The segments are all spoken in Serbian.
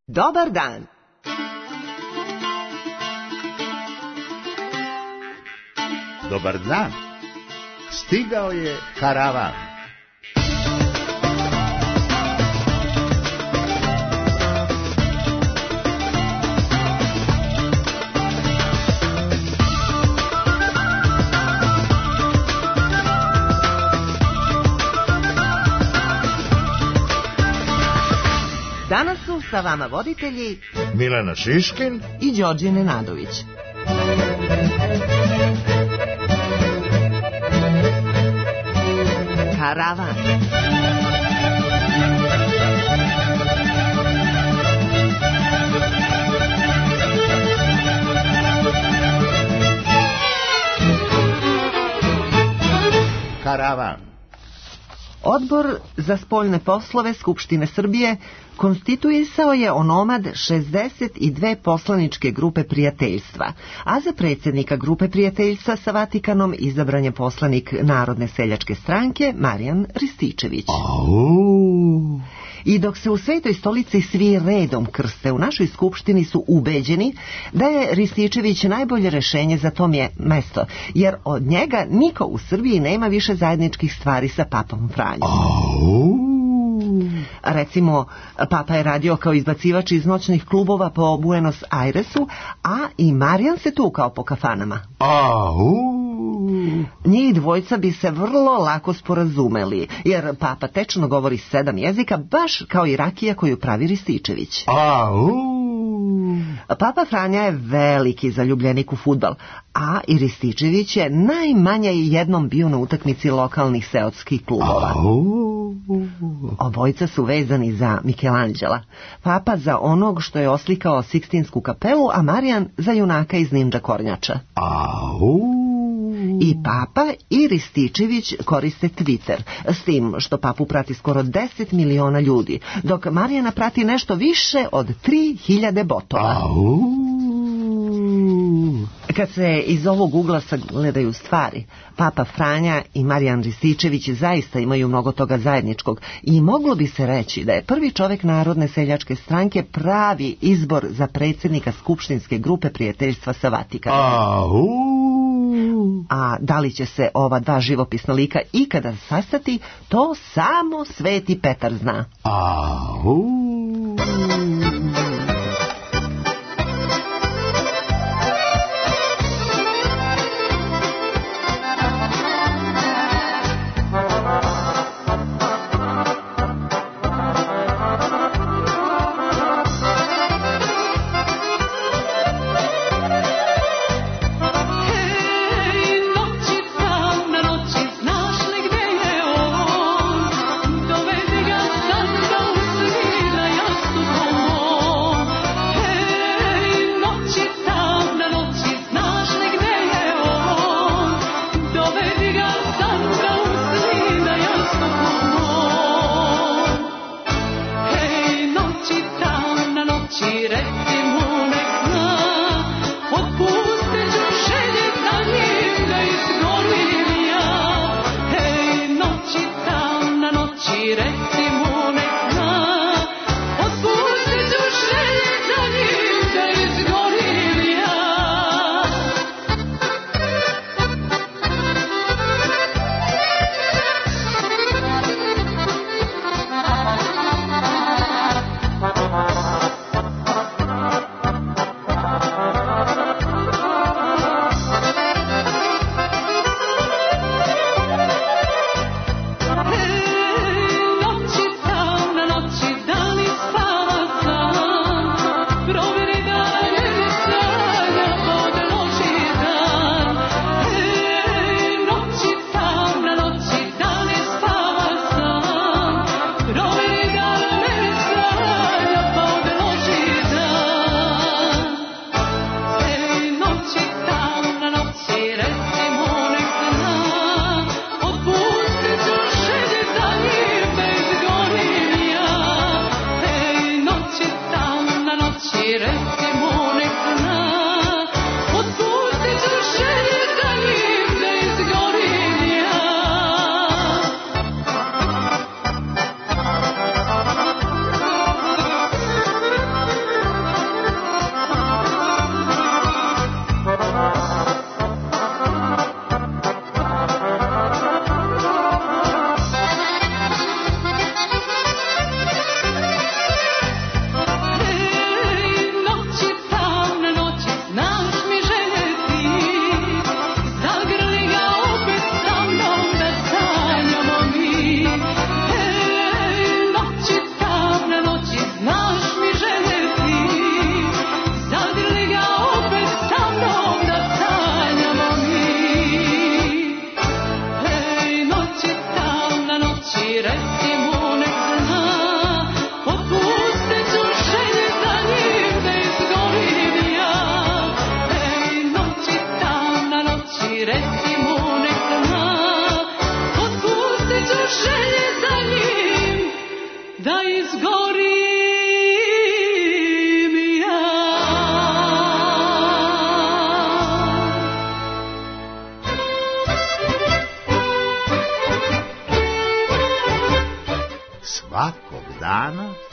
Dobar dan. Dobar dan. Stigao je karavan. Danas su sa vama voditelji Milena Šiškin i Đorđe Nenadović. Karavan. Karavan. Odbor za spoljne poslove Skupštine Srbije konstituisao je onomad 62 poslaničke grupe prijateljstva, a za predsjednika grupe prijateljstva sa Vatikanom izabran je poslanik Narodne seljačke stranke Marijan Rističević. I dok se u Svetoj stolici svi redom krste, u našoj skupštini su ubeđeni da je Rističević najbolje rešenje za to mesto, jer od njega niko u Srbiji nema više zajedničkih stvari sa papom Franjom. Recimo, papa je radio kao izbacivač iz noćnih klubova po Buenos Airesu, a i Marijan se tukao po kafanama. Njih dvojca bi se vrlo lako sporazumeli, jer papa tečno govori 7 jezika, baš kao i rakija koju pravi Rističević. Papa Franja je veliki zaljubljenik u fudbal, a i Rističević je najmanje jednom bio na utakmici lokalnih seoskih klubova. Obojica su vezani za Michelangela. Papa za onog što je oslikao Sikstinsku kapelu, a Marijan za junaka iz Ninja Kornjača. I papa i Rističević koriste Twitter, s tim što papu prati skoro 10 miliona ljudi, dok Marijana prati nešto više od 3000 botova. Kad se iz ovog ugla sagledaju stvari, papa Franja i Marijan Rističević zaista imaju mnogo toga zajedničkog i moglo bi se reći da je prvi čovjek Narodne seljačke stranke pravi izbor za predsjednika skupštinske grupe prijateljstva sa Vatikanom. A da li će se ova dva živopisna lika ikada sastati, to samo Sveti Petar zna.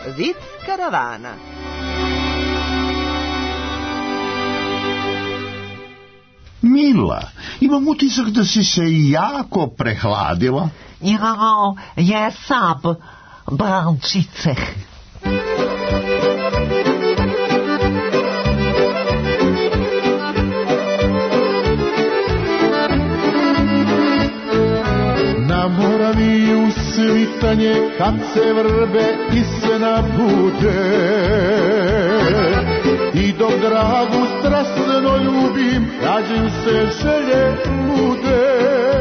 Vic karavana. Mila, imam utisak da si se jako prehladila. Jao, jesam, brančice. Na Moravi u svitanje kad se vrbe i se nabude, i dok dragu strastveno ljubim, rađaju se želje lude.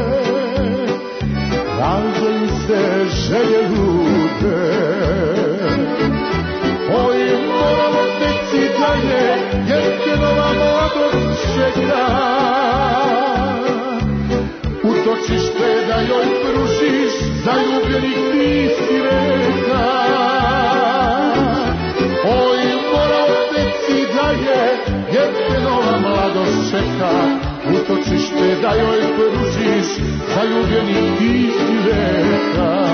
Rađaju se želje lude. Oj, moramo teći dalje, jer te nova mladost čeka. Utočište da joj pružiš, zaljubljenih ti si reka. Oj, moramo teći dalje, jer te nova mladost čeka. Utočište da joj pružiš, zaljubljenih ti si reka.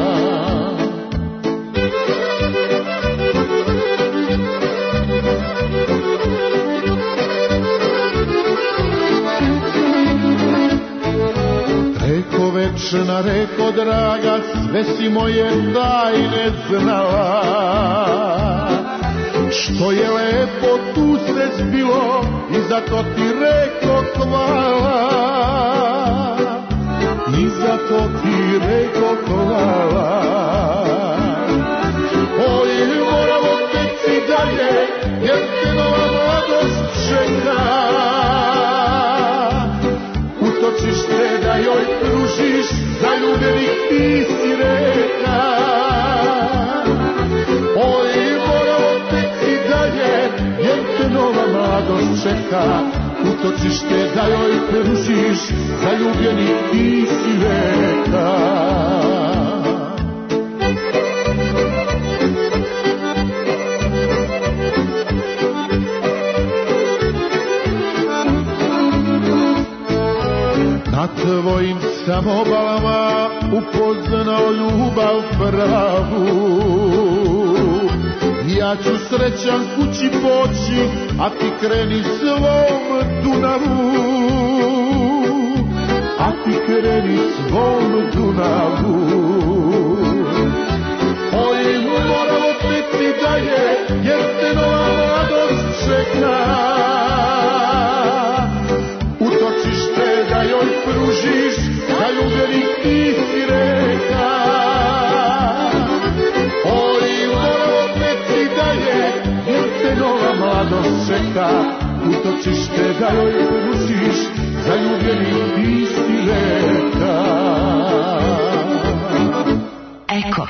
Reko večna, reko draga, sve si moje tajne znala. Što je lepo tu se zbilo i zato ti reko hvala. I zato ti reko hvala. Oj, moramo teći dalje, jer te nova mladost čeka. Utočište da joj pružiš, zaljubljenih ti si reka. Oj, moramo teći dalje, jer te nova mladost čeka. Utočište da joj pružiš, zaljubljenih ti si reka. Na tvojim sam obalama upoznao ljubav pravu. Ja ću srećan kući poći, a ti kreni svom Dunavu. A ti kreni svom Dunavu. Oj, moramo teći dalje, jer te nova mladost čeka. Utočište da joj pružiš, zaljubljenih ti si reka. Oj, moramo teći dalje, jer te nova mladost čeka. Utočište da joj pružiš, zaljubljenih ti si reka. Eko.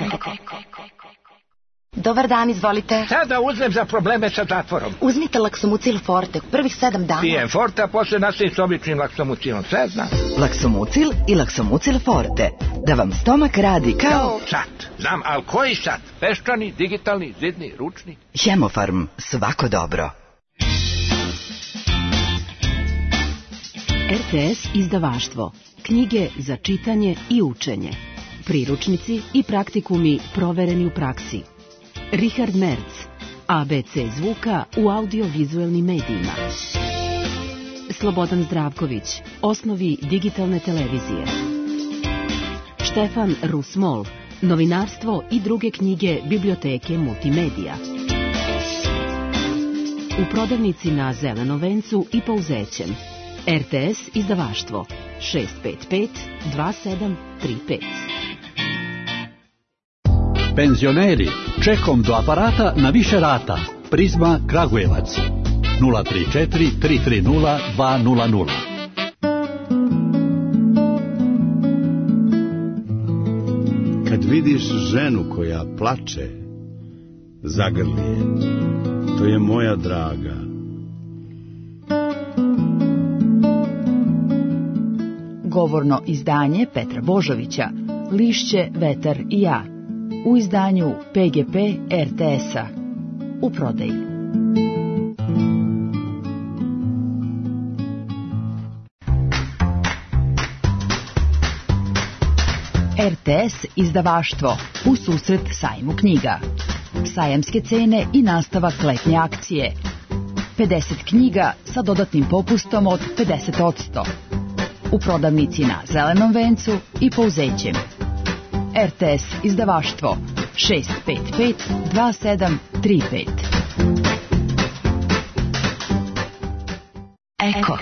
Dobar dan, izvolite. Sada uzmem za probleme sa zatvorom. Uzmite Laksomucil Forte, prvih 7 dana. Pijem Forte, a posle nastavim s običnim Laksomucilom, sve znam. Laksomucil i Laksomucil Forte. Da vam stomak radi kao... Sat, znam, ali koji sat? Peščani, digitalni, zidni, ručni? Hemofarm, svako dobro. RTS izdavaštvo. Knjige za čitanje i učenje. Priručnici i praktikumi provereni u praksi. Richard Merz, ABC zvuka u audiovizuelnim medijima. Slobodan Zdravković, osnovi digitalne televizije. Štefan Rusmol, novinarstvo i druge knjige biblioteke multimedija. U prodavnici na Zelenom vencu i Pouzećem. RTS izdavaštvo 655 2735. Penzioneri, čekom do aparata na više rata. Prizma Kragujevac 034 330 200. Kad vidiš ženu koja plače, zagrli je. To je moja draga. Govorno izdanje Petra Božovića, Lišće, vetar i ja. U izdanju PGP RTS-a. U prodaji. RTS izdavaštvo. U susret sajmu knjiga. sajamske cene i nastavak letnje akcije. 50 knjiga sa dodatnim popustom od 50%. U prodavnici na Zelenom vencu i Pouzećem. RTS izdavaštvo 655 2735. Eko.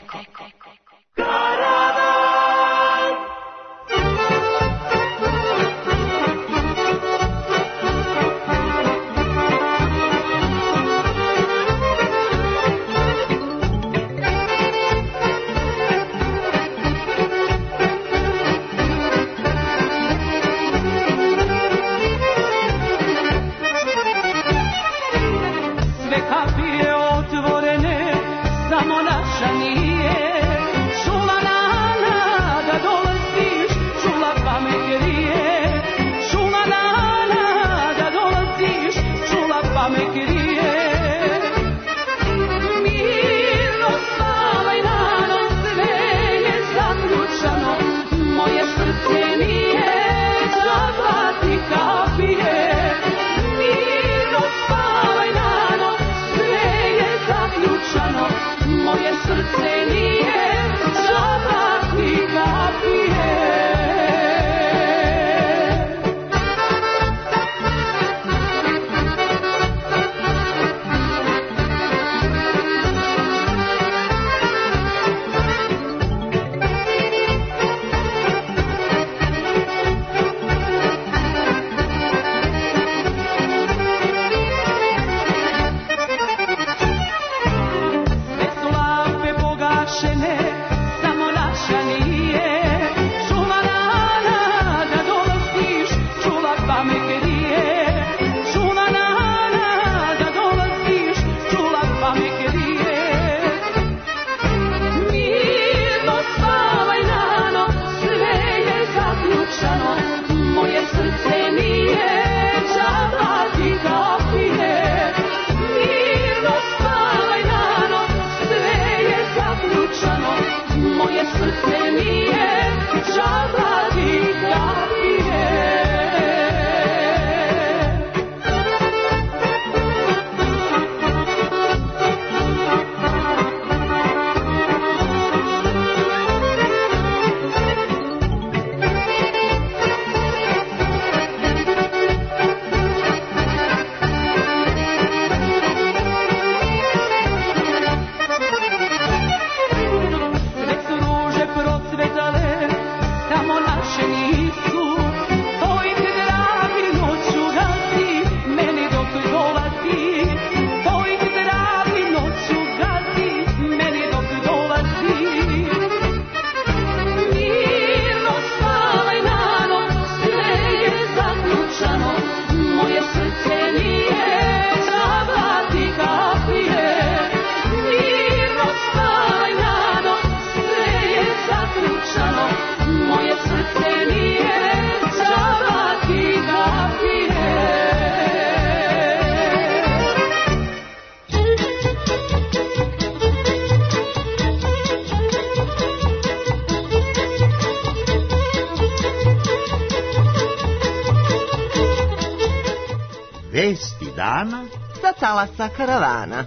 Vesti dana sa talasa karavana.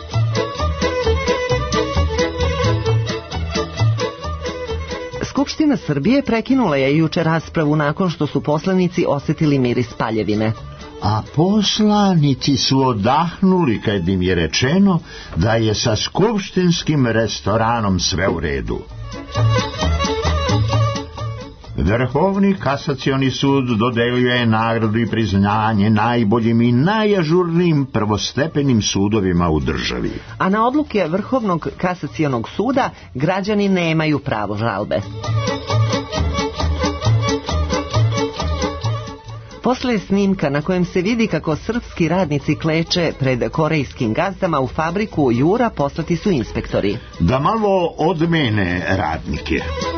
Skupština Srbije prekinula je juče raspravu nakon što su poslanici osetili miris paljevine. A poslanici su odahnuli kad im je rečeno da je sa skupštinskim restoranom sve u redu. Vrhovni kasacioni sud dodelio je nagradu i priznanje najboljim i najažurnijim prvostepenim sudovima u državi. A na odluke Vrhovnog kasacionog suda građani nemaju pravo žalbe. Posle snimka na kojem se vidi kako srpski radnici kleče pred korejskim gazdama u fabriku Jura poslati su inspektori. Da malo odmene radnike.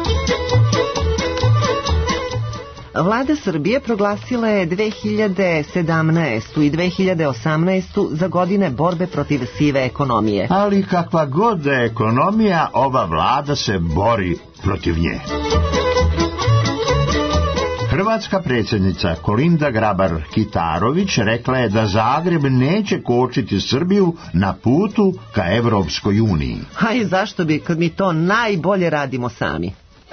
Vlada Srbije proglasila je 2017. i 2018. za godine borbe protiv sive ekonomije. Ali kakva god da je ekonomija, ova vlada se bori protiv nje. Hrvatska predsjednica Kolinda Grabar-Kitarović rekla je da Zagreb neće kočiti Srbiju na putu ka Evropskoj uniji. A i zašto bi, kad mi to najbolje radimo sami?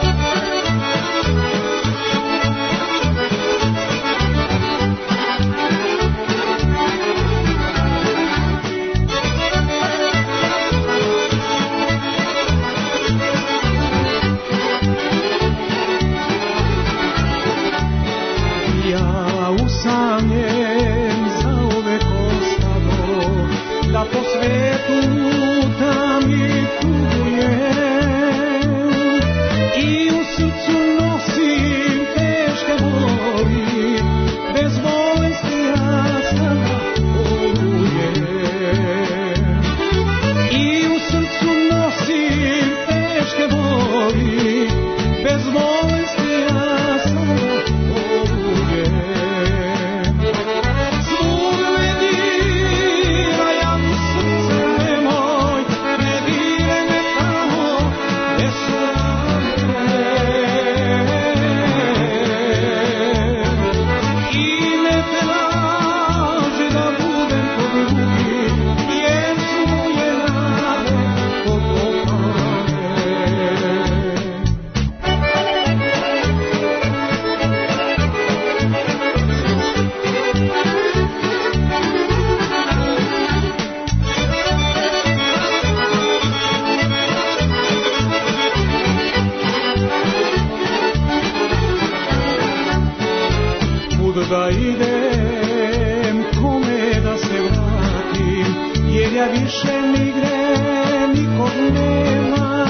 Da idem, kome da se vratim, jer ja više nigde nikog nema.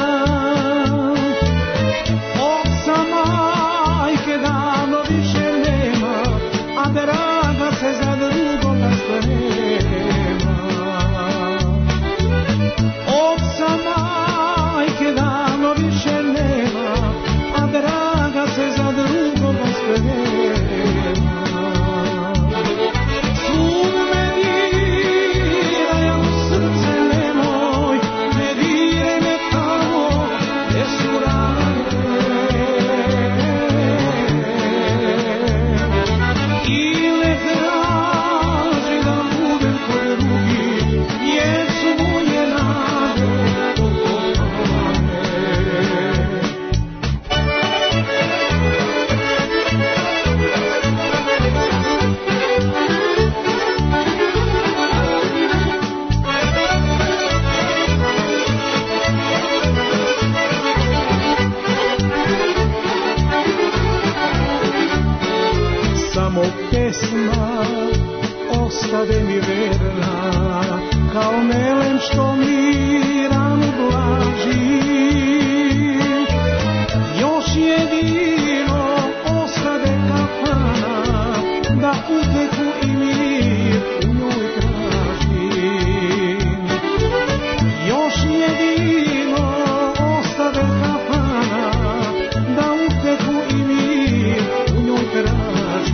Oca majke davno više nema, a draga se za drugoga sprema. Oca majke davno više nema, a draga se za drugoga sprema. Pesma ostade mi verna, kao melem što mi ranu blaži. Još jedino ostade kafana, da uteku i mir u njoj tražim. Još jedino ostade kafana, da uteku i mir u njoj tražim.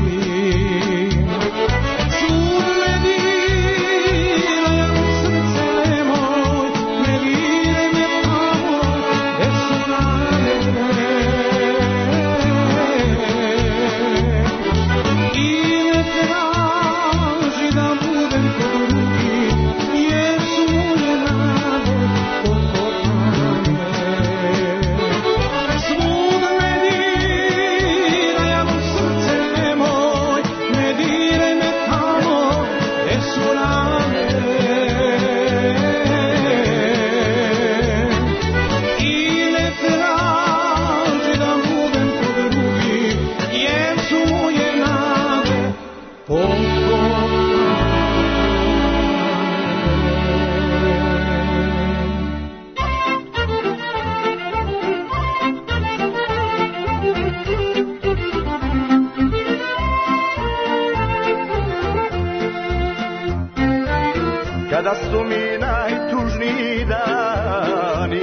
Kada su mi najtužniji dani,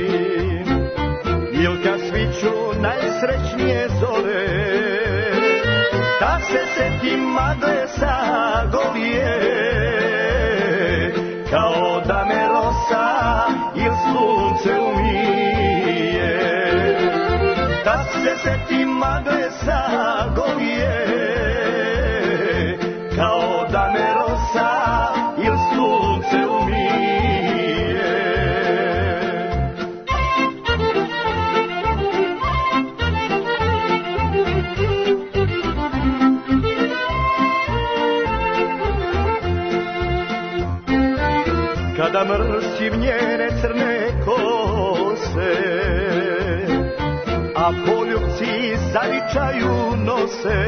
il kad sviću najsrećnije zore, tak se setim adresa Golije, kao da me rosa il sunce umije. Tak se setim adresa Golije, kada mrsim njene crne kose, a poljupci zavičaju nose.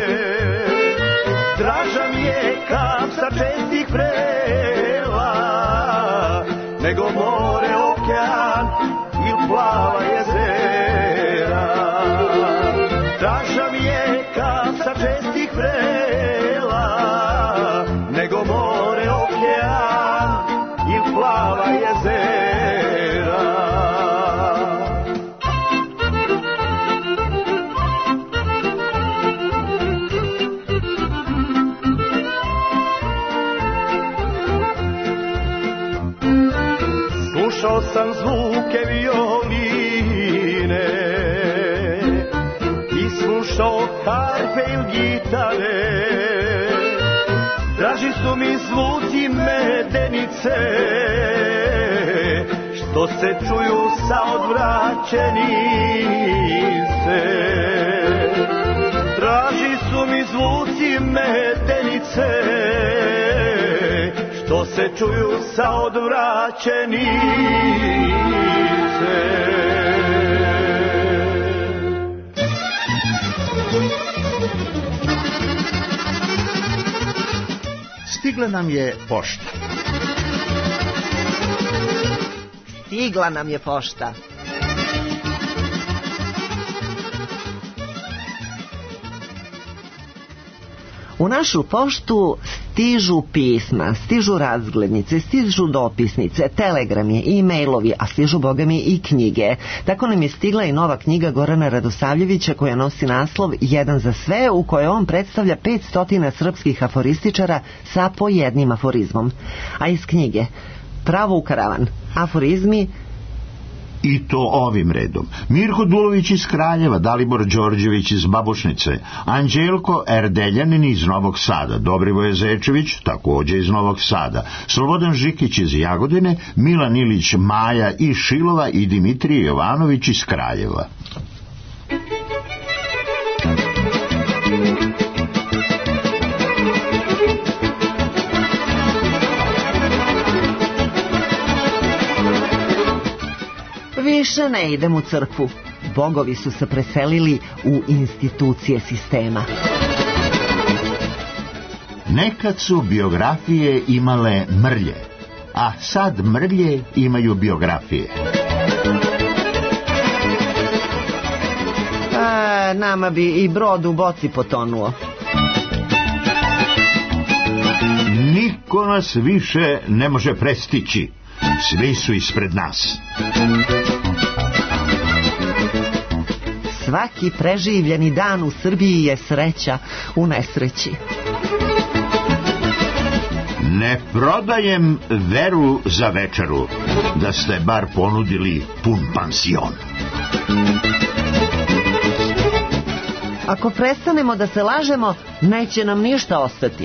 Draža mi je kap sa čestih vrela, nego more, okean ili plava jezera. Draža mi je kap sa čestih vrela, nego more, okean ili plava jezera. Slušao sam zvuke violine i slušao harfe ili gitare. Draži su mi zvuci medenice, što se čuju sa odvraćenice. Draži su mi zvuci medenice, što se čuju sa odvraćenice. Stigla nam je pošta. Stigla nam je pošta. U našu poštu stižu pisma, stižu razglednice, stižu dopisnice, telegrami, e-mailovi, a stižu, bogami, i knjige. Tako nam je stigla i nova knjiga Gorana Radosavljevića koja nosi naslov Jedan za sve, u kojoj on predstavlja 500 srpskih aforističara sa po jednim aforizmom. A iz knjige Pravo u karavan, aforizmi. I to ovim redom: Mirko Dulović iz Kraljeva, Dalibor Đorđević iz Babušnice, Anđelko Erdeljanin iz Novog Sada, Dobrivoje Zečević takođe iz Novog Sada, Slobodan Žikić iz Jagodine, Milan Ilić Maja iz Šilova i Dimitrije Jovanović iz Kraljeva. Više ne idem u crkvu. Bogovi su se preselili u institucije sistema. Nekad su biografije imale mrlje, a sad mrlje imaju biografije. Nama bi i brod u boci potonuo. Niko nas više ne može prestići. Svi su ispred nas. Svaki preživljeni dan u Srbiji je sreća u nesreći. Ne prodajem veru za večeru, da ste bar ponudili pun pansion. Ako prestanemo da se lažemo, neće nam ništa ostati.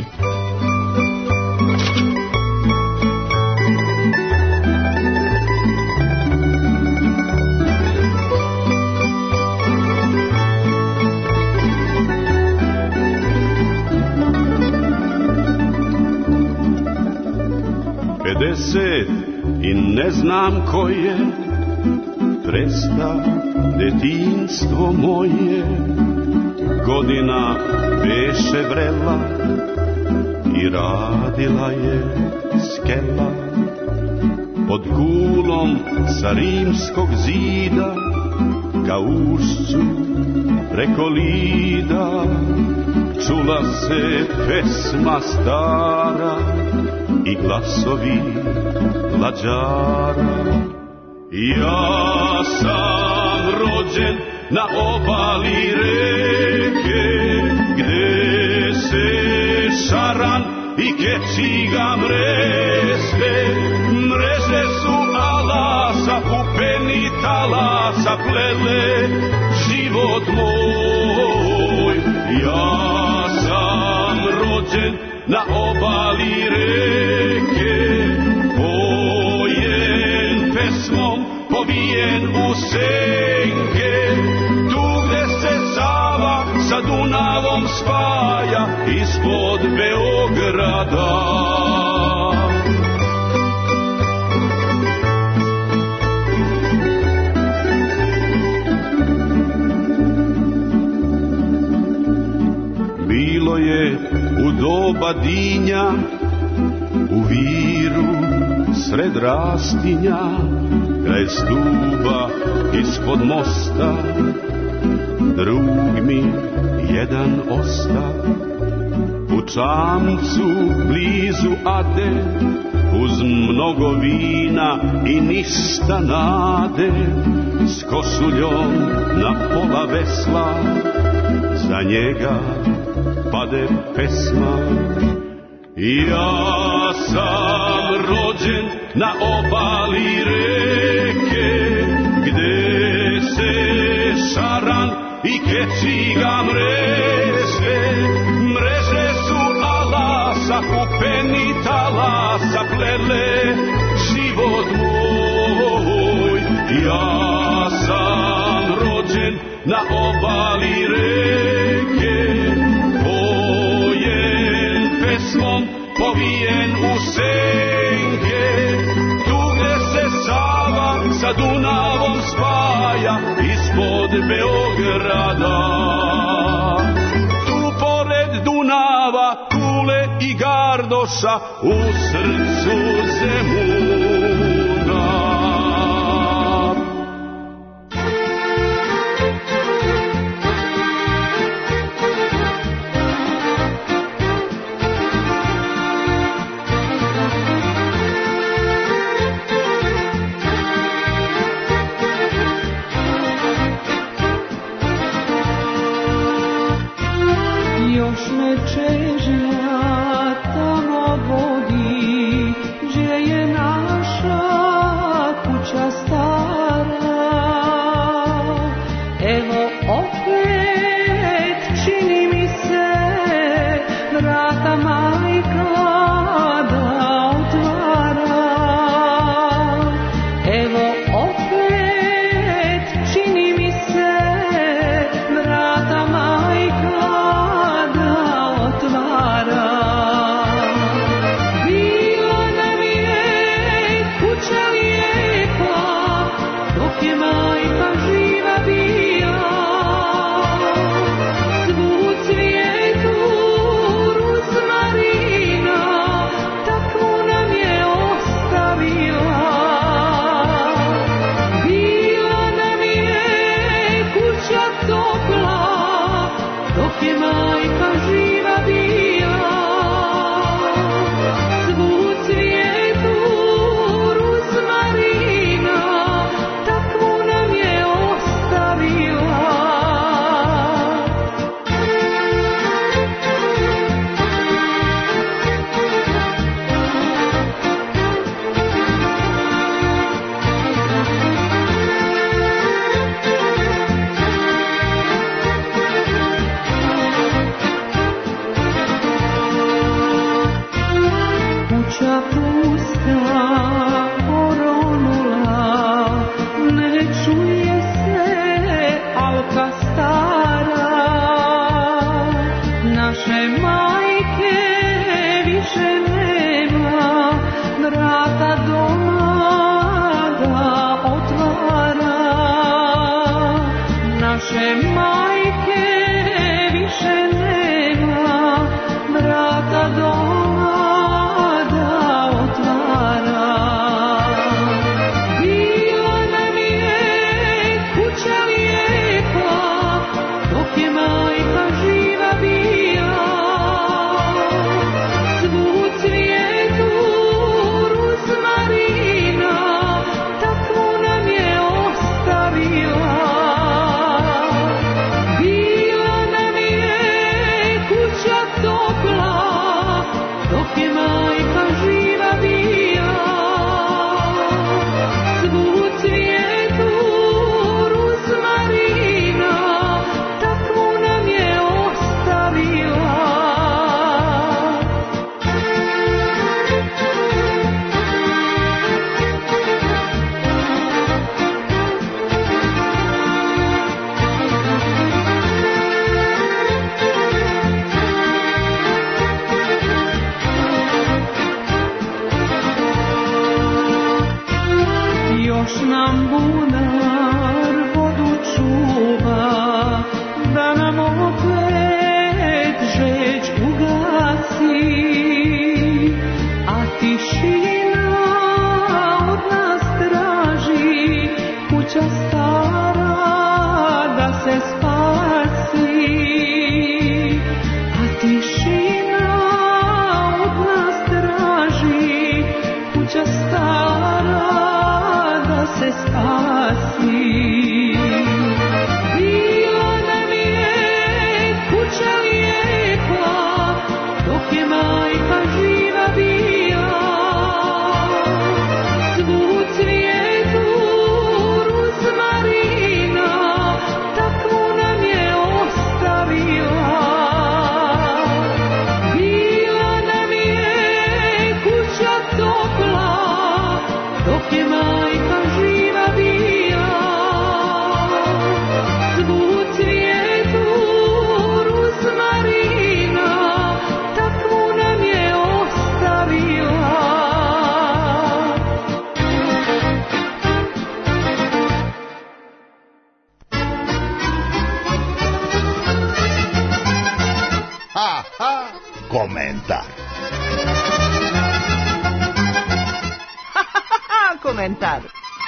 I ne znam ko je, presta detinjstvo moje, godina beše vrela i radila je skela. Pod kulom sa rimskog zida, ka ušću preko lida, čula se pesma stara i glasovi lađara. Ja sam rođen na obali reke, gde se šaran i keciga mreste. Mreže su alasa, pupeni talasa plele život moj. Ja sam rođen na obali reke, pojen pesmom, povijen u senke, tu gde se Sava sa Dunavom spaja ispod Beograda. doba dinja, u viru sred rastinja, kraj stuba ispod mosta, drug mi jedan osta. U čamcu blizu Ade, uz mnogo vina i ništa nade, s košuljom na pola vesla, za njega pade pesma. Ja sam rođen na obali reke, gde se šaran i keciga mreže, mreže su alasa, kupeni talasa, plele život moj. Ja sam rođen na obali reke, pojen pesmom, povijen u senke, tu gde se Sava sa Dunavom spaja, ispod Beograda. Tu pored Dunava, Kule i Gardoša, u srcu Zemuna. si se spasi. Bila nam je kuća lijepa, dok je majka živa bila. Svu cvijetu ruzmarina, takvu nam je ostavila. Bila nam je kuća topla, dok je majka živa bila. Svu cvijetu ruzmarina, takvu nam je ostavila. Komentar. Komentar.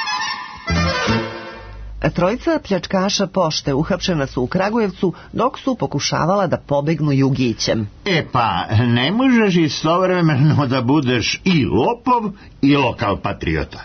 Trojica pljačkaša pošte uhapšena su u Kragujevcu dok su pokušavala da pobegnu jugićem. Pa, ne možeš istovremeno da budeš i lopov i lokal patriota.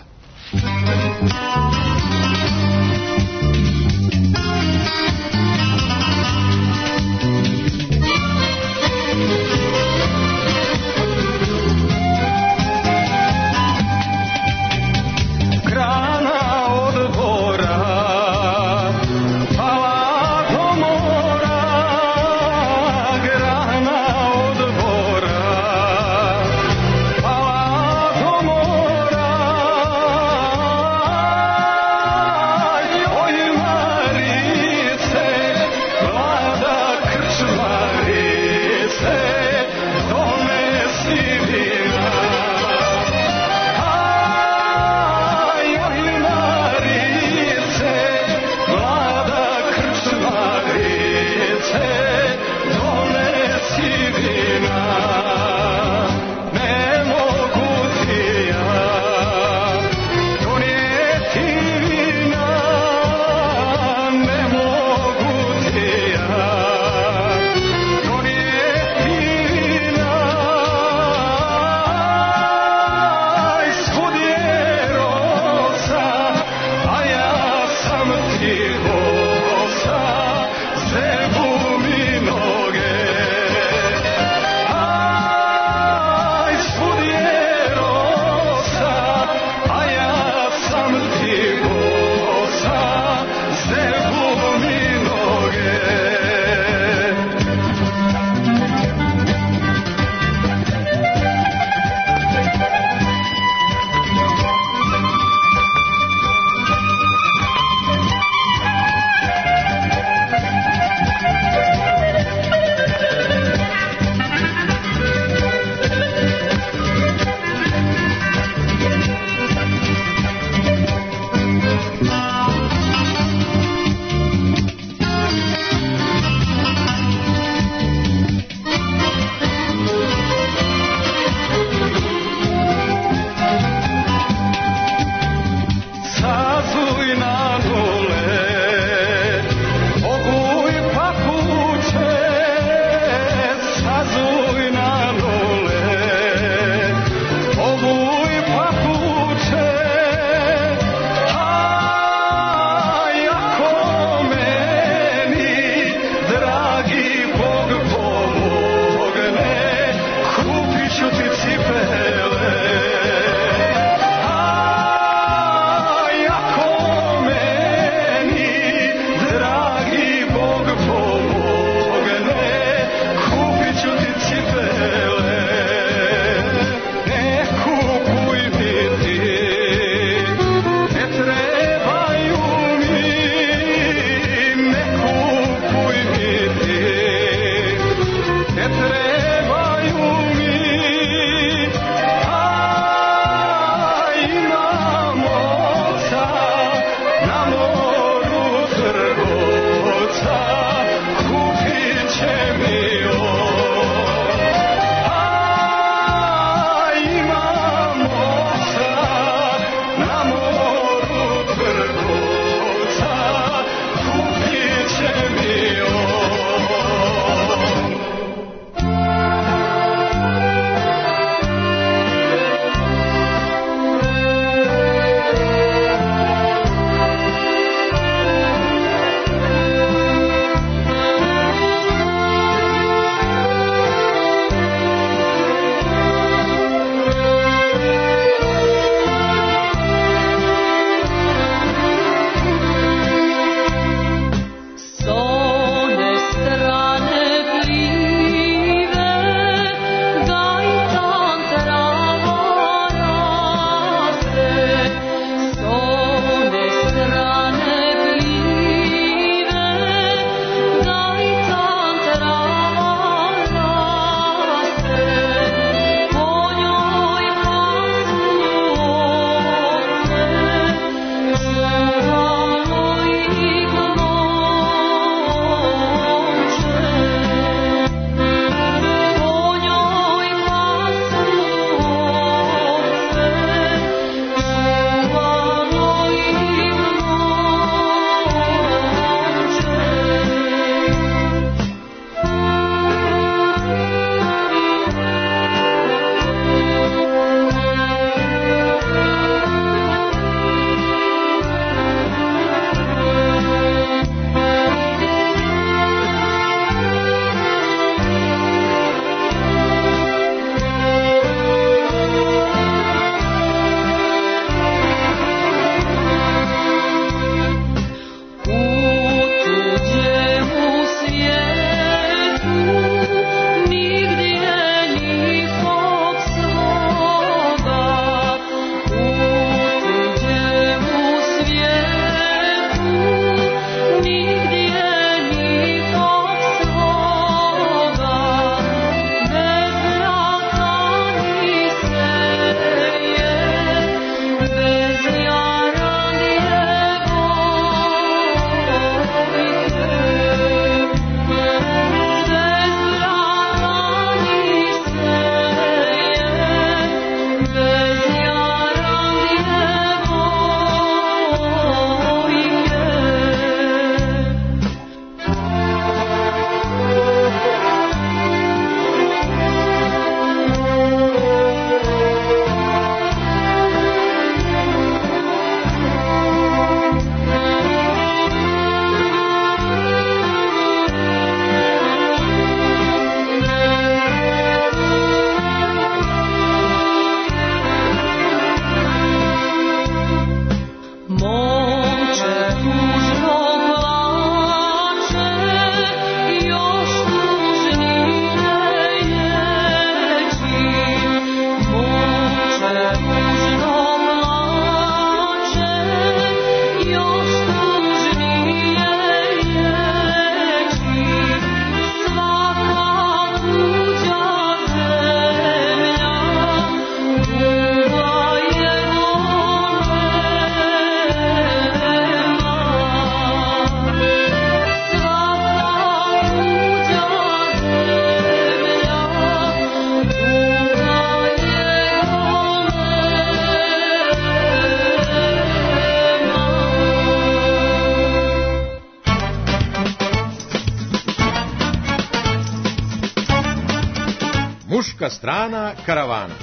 muška strana karavana.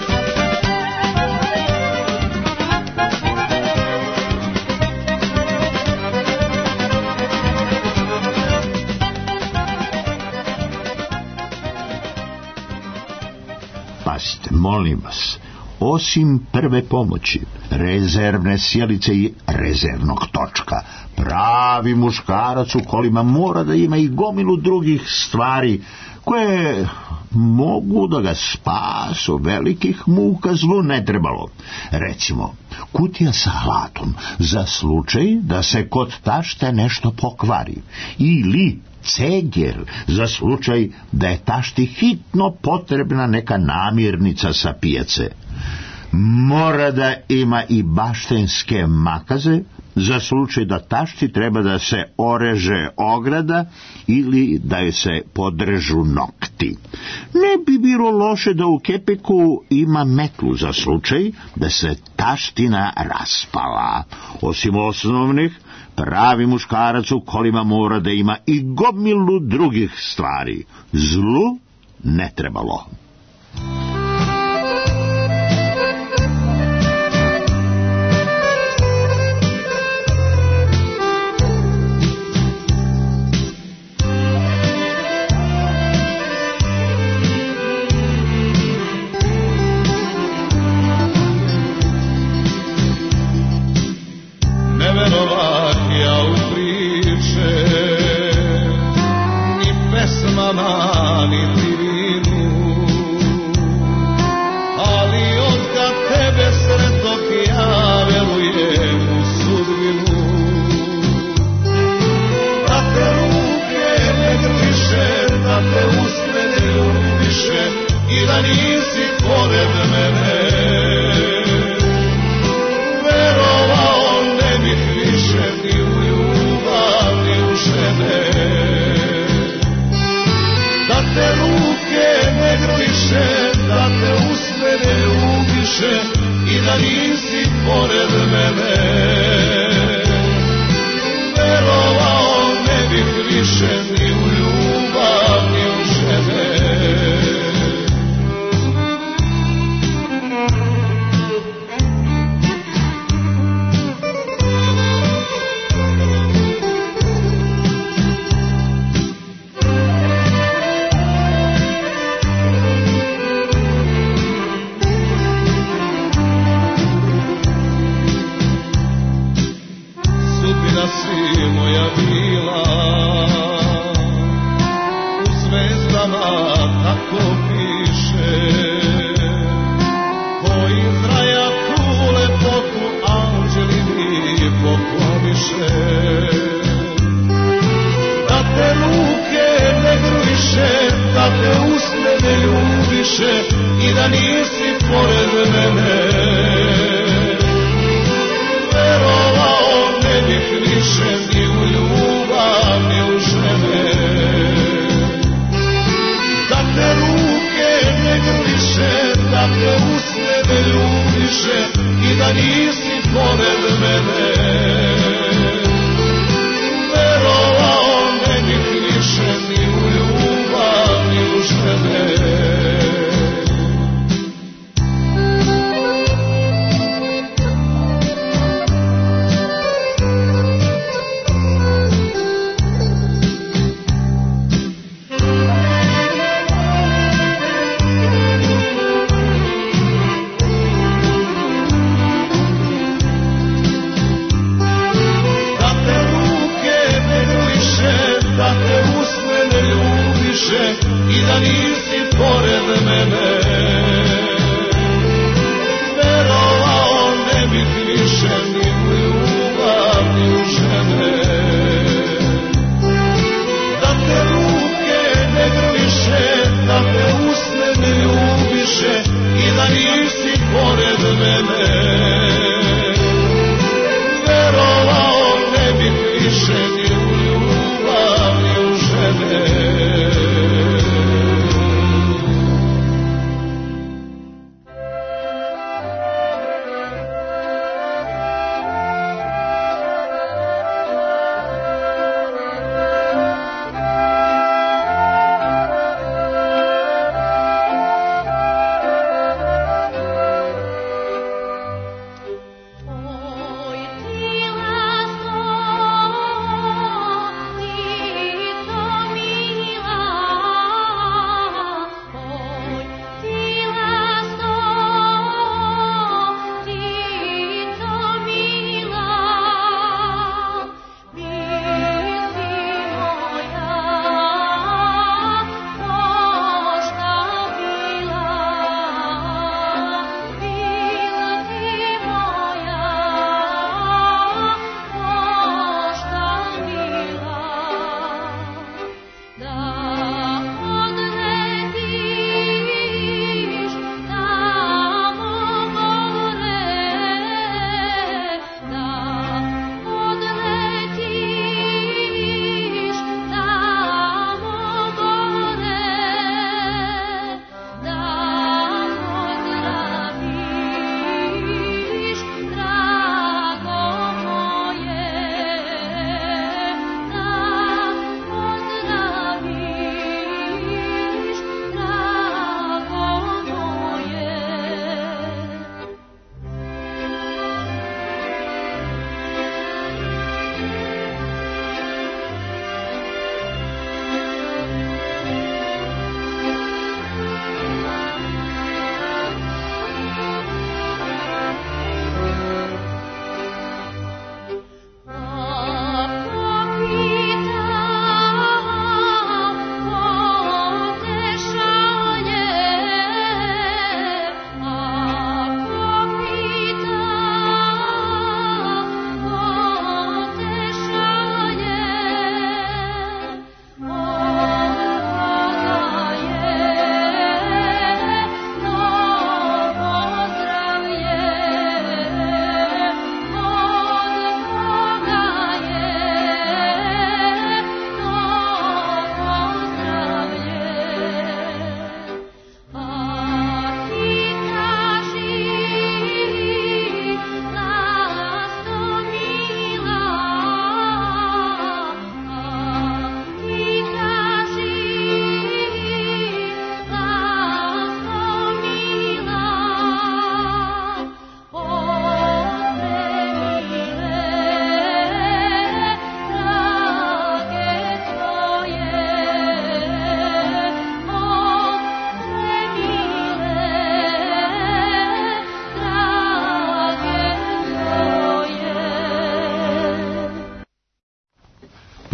Pazite, molim vas, osim prve pomoći, rezervne sjelice i rezervnog točka, pravi muškarac u kolima mora da ima i gomilu drugih stvari koje mogu da ga spasu velikih muka zlu ne trebalo. Recimo, kutija sa alatom za slučaj da se kod tašte nešto pokvari, ili cegir za slučaj da je tašti hitno potrebna neka namirnica sa pijace. Mora da ima i baštenske makaze za slučaj da tašti treba da se oreže ograda ili da joj se podrežu nokti. Ne bi bilo loše da u kepeku ima metlu za slučaj da se taština raspala. Osim osnovnih, pravi muškarac u kolima mora da ima i gomilu drugih stvari. Zlu ne trebalo.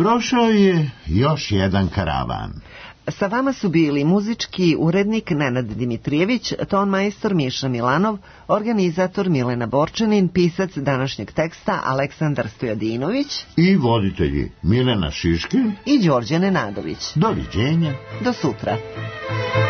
Prošao je još jedan karavan. Sa vama su bili muzički urednik Nenad Dimitrijević, tonmajstor Miša Milanov, organizator Milena Borčanin, pisac današnjeg teksta Aleksandar Stojadinović i voditelji Milena Šiškin i Đorđe Nenadović. Doviđenja. Do sutra.